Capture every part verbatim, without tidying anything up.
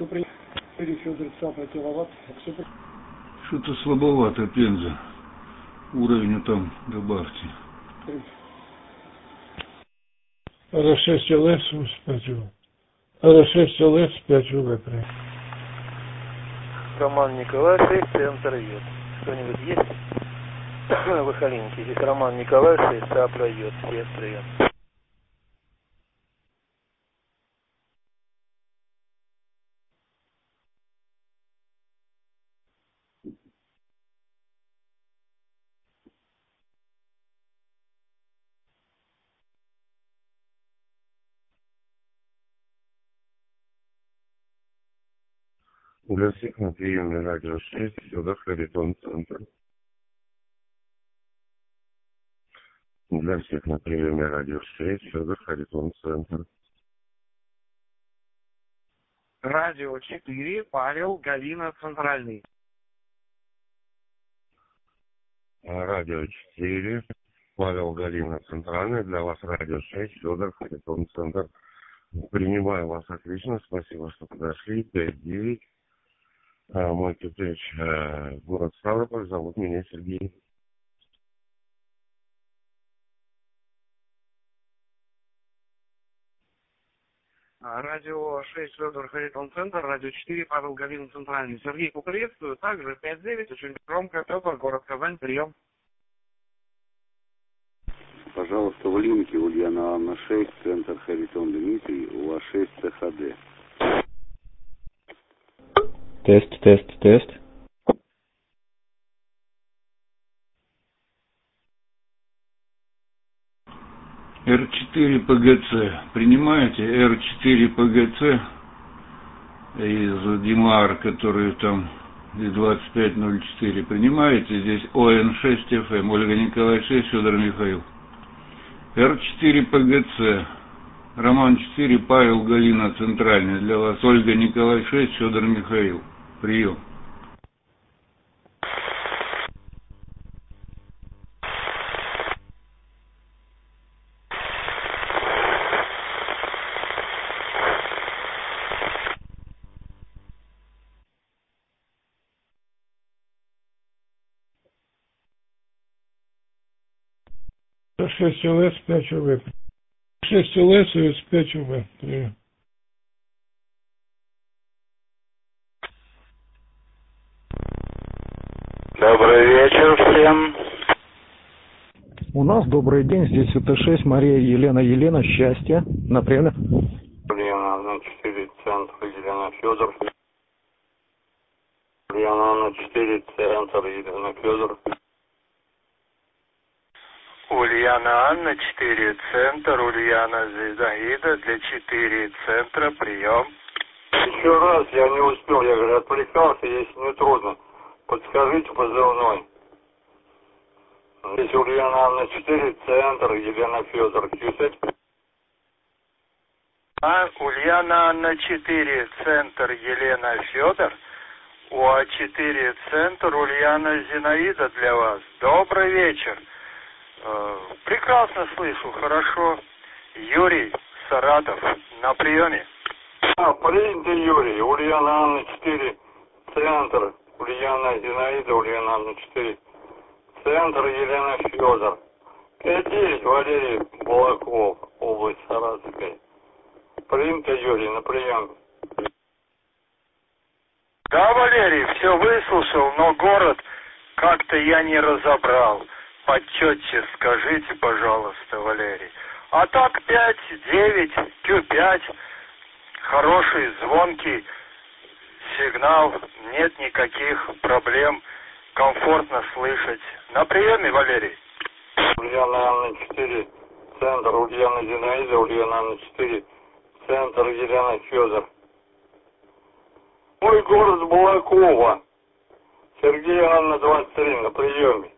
принято. Федор Цапа, киловатт. Что-то слабовато, Пенза. Уровень там добавьте. эр шесть эл эс пять ю. эр шесть эл эс пять ю вэ. Роман Николай шесть, центр йод. Кто-нибудь есть? В Ихалинке. Здесь Роман Николай шесть, Сапра йод. Всех прием. Для всех на приеме радио шесть, сюда Харитон центр. Для всех на приеме радио шесть, сюда Харитон центр. Радио четыре, Павел, Галина, Центральный. Радио четыре, Павел, Галина, Центральный. Для вас радио шесть, Федор, Харитон центр. Принимаю вас отлично, спасибо, что подошли. пять девять. А, мой кипеч, э, город Ставрополь, зовут меня Сергей. Радио шесть, Федор, Харитон центр, радио четыре, Павел, Галина, Центральный. Сергей, приветствую. Также пять девять, очень громко, Федор, город Казань, прием. Пожалуйста, в линке Ульяна Анна шесть, центр Харитон Дмитрий, у вас шесть тэ ха дэ. Тест, тест, тест. эр четыре пэ гэ цэ. Принимаете эр четыре пэ гэ цэ из Димар, который там из двадцать пять ноль четыре. Принимаете? Здесь о эн шесть эф эм. Ольга Николай шесть, Федор Михаил. эр четыре пэ гэ цэ. Роман четыре, Павел, Галина, Центральный. Для вас Ольга Николай шесть, Федор Михаил. Прием. шесть эл эс пять ю вэ. шесть эл эс пять ю вэ. Прием. Добрый вечер всем. У нас добрый день, здесь ю тэ шесть, Мария, Елена, Елена, счастье. На приеме. Ульяна на четыре, центр, Елена, Федор. Ульяна на четыре, центр, Елена, Федор. Ульяна Анна, четыре, центр, Ульяна Зинаида, для четыре, центра, прием. Еще раз, я не успел, я говорю, отвлекался, если не трудно. Подскажите позывной. Здесь Ульяна Анна четыре, центр, Елена Федор. Кюсать. А, Ульяна Анна четыре, центр, Елена Федор. УА четыре, центр, Ульяна Зинаида для вас. Добрый вечер. Э, прекрасно слышу, хорошо. Юрий, Саратов, на приеме. А, принято, Юрий. Ульяна Анна четыре, центр. Ульяна Зинаида, Ульяна Анна четыре. Центр, Елена Федор. пять девять, Валерий Балаков, область Саратовская. Принято, Юрий, на прием. Да, Валерий, все выслушал, но город как-то я не разобрал. Почетче скажите, пожалуйста, Валерий. А так пять девять, кью пять, хороший, звонкий сигнал, нет никаких проблем, комфортно слышать. На приеме, Валерий. Ульяна Анна четыре, центр, Ульяна Зинаида, Ульяна Анна четыре, центр, Елена Федор. Мой город Балакова. Сергей Анна двадцать три, на приеме.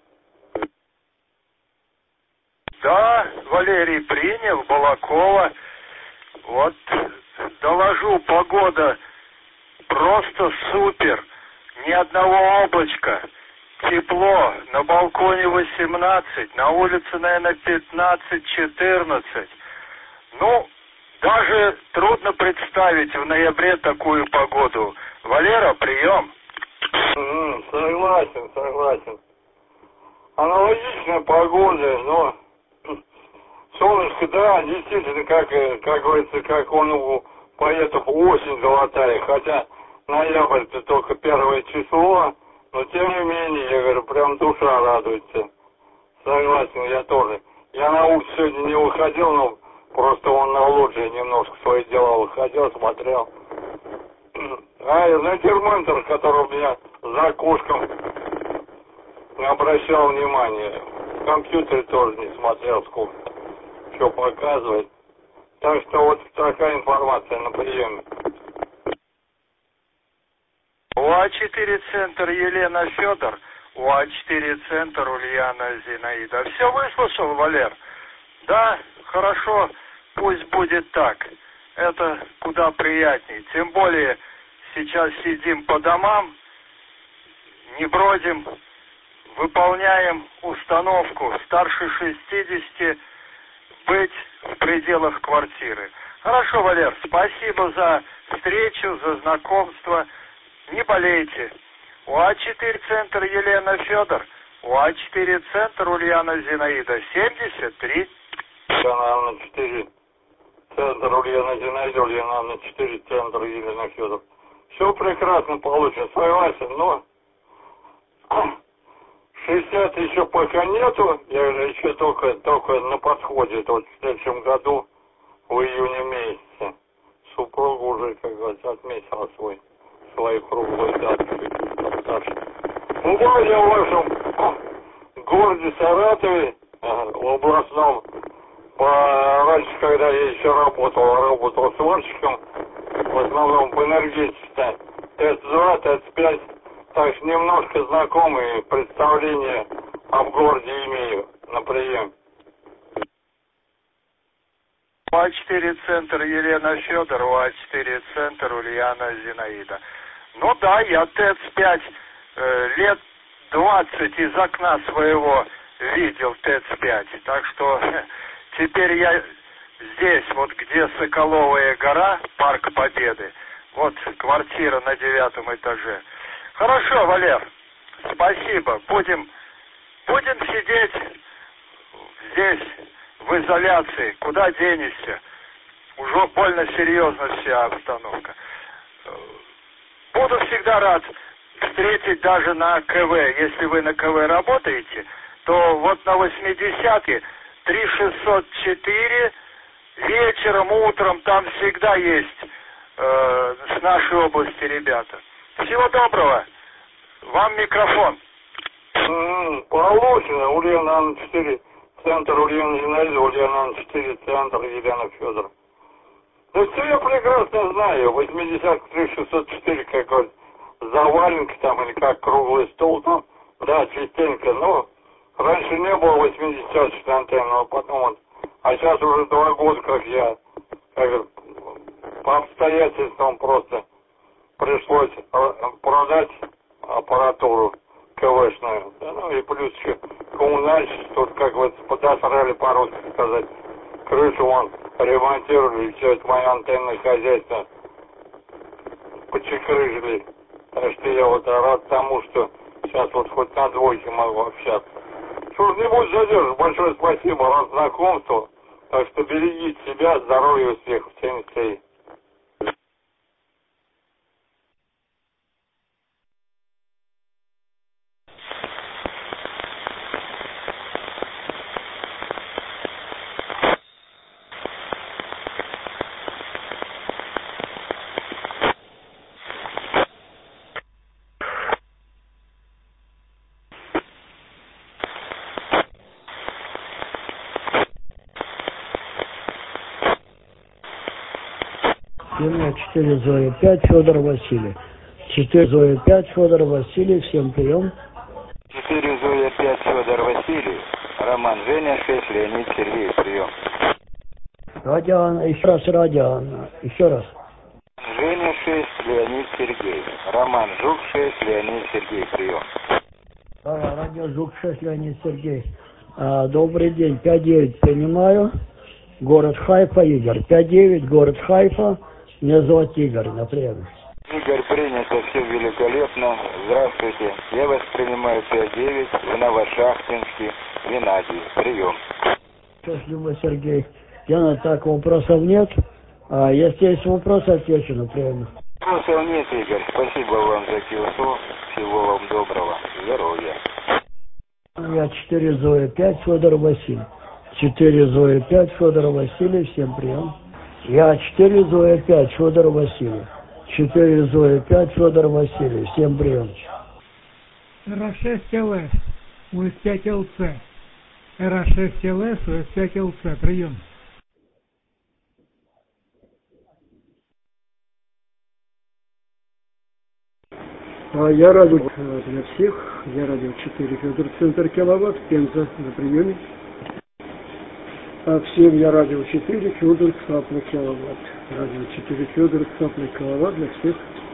Да, Валерий принял, Балакова. Вот, доложу, погода просто супер. Ни одного облачка. Тепло. На балконе восемнадцать. На улице, наверное, пятнадцать-четырнадцать. Ну, Даже трудно представить в ноябре такую погоду. Валера, прием. Mm, согласен, согласен. Аналогичная погода, но солнышко, да, действительно, как, как говорится, как он у поэтов осень золотая, хотя ноябрь это только первое число, но тем не менее, я говорю, прям душа радуется. Согласен, я тоже. Я на улицу сегодня не выходил, но просто он на лоджии немножко свои дела выходил, смотрел. А на термометр, который у меня за окошком, не обращал внимания. В компьютере тоже не смотрел, сколько что показывает. Так что вот такая информация на приеме. УА-четыре центр Елена Федор, УА-четыре центр Ульяна Зинаида. Все выслушал, Валер? Да, хорошо, пусть будет так. Это куда приятней. Тем более сейчас сидим по домам, не бродим, выполняем установку старше шестидесяти быть в пределах квартиры. Хорошо, Валер, спасибо за встречу, за знакомство. Не болейте. УА-четыре центр Елена Федор, УА-четыре центр Ульяна Зинаида, семьдесят три. Ульяна четыре центр Ульяна Зинаида, Ульяна четыре центр Елена Федор. Все прекрасно получится, согласен, но шестьдесят еще пока нету, я еще только, только на подходе, это вот в следующем году, в июне месяце. Супруга уже, как говорится, отметила свой, свои круглые даты. Ну да, я в вашем городе Саратове, в областном, по, раньше, когда я еще работал, работал сварщиком, в основном в энергетике, Т два, Т пять, так что немножко знакомые представления об городе имею на прием. УА-четыре центр Елена Федор, УА-четыре центр Ульяна Зинаида. Ну да, я Т пять э, лет двадцать из окна своего видел Т пять, так что теперь я здесь, вот где Соколовая гора, Парк Победы, вот квартира на девятом этаже. Хорошо, Валер, спасибо. Будем, будем сидеть здесь, в изоляции. Куда денешься? Уже больно серьезно вся обстановка. Буду всегда рад встретить даже на КВ. Если вы на КВ работаете, то вот на восьмидесятке три шестьсот четыре вечером, утром там всегда есть э, с нашей области ребята. Всего доброго. Вам микрофон. Mm, получено. Ульяна четыре, центр Ульяна Зинаида, Ульяна четыре, центр Елена Федор. Ну все я прекрасно знаю. восьмидесятка три шестьсот четыре, как вот заваленка там, или как круглый стол там. Да, частенько. Но раньше не было восьмидесяточной антенны, но потом вот. А сейчас уже два года, как я, как по обстоятельствам просто пришлось продать аппаратуру КВшную. Ну и плюс еще коммунальщик, тут, как вот подосрали, по-русски сказать, крышу вон ремонтировали, и все это мое антенное хозяйство почекрыжили. Так что я вот рад тому, что сейчас вот хоть на двойке могу общаться. Что ж, не буду задерживать. Большое спасибо, рад знакомству. Так что берегите себя, здоровья, успехов, всем целей. четыре Зоя пять, Федор Василий. четыре Зоя пять, Федор Василий, всем прием. четыре Зоя пять, Федор Василий, Роман Женя шесть, Леонид Сергей, прием. Радио, еще раз радио, еще раз. Женя шесть, Леонид Сергей, Роман Жук шесть, Леонид Сергей, прием. Да, радио Жук шесть, Леонид Сергей. А, добрый день, пять девять принимаю. город Хайфа, Игорь. пять девять, город Хайфа. Меня зовут Игорь, на приеме. Игорь, принято, все великолепно. Здравствуйте. Я вас принимаю пять девять, Новошахтинский, Геннадий. Прием. Спасибо, Сергей. Яна, так, вопросов нет. А если есть вопросы, отвечу на приеме. Вопросов нет, Игорь. Спасибо вам за КИОСО. Всего вам доброго. Здоровья. Я четыре Зоя пять, Федор Василий. четыре Зоя пять, Федор Василий. Всем прием. Я четыре Зоя пять, Федор Василий. четыре Зоя пять, Федор Василий. Всем прием. Р шесть Л С, У С пять Л Ц. Р шесть Л С, У С пять Л Ц. Прием. Я радио для всех. Я радио четыре Федор, центр киловатт, Пенза на приеме. А всем я радио четыре Федор, Сапля киловатт. Радио четыре Федор, Сапля киловатт для всех.